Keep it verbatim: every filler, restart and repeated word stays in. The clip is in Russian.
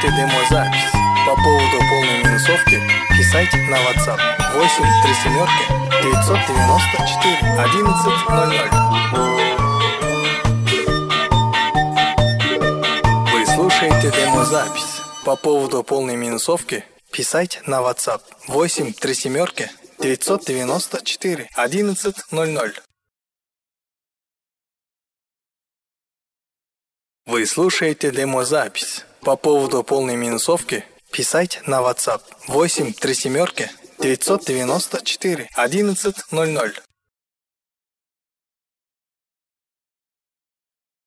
слушаете демозапись. По поводу полной минусовки писайте на WhatsApp восемь три семерки девятьсот девяносто четыре одиннадцать ноль ноль. Вы слушаете демозапись. По поводу полной минусовки писайте на WhatsApp восемь три семерки девятьсот девяносто четыре одиннадцать ноль ноль. Вы слушаете демозапись. По поводу полной минусовки писайте на WhatsApp восемь три семерки девятьсот девяносто четыре одиннадцать ноль ноль.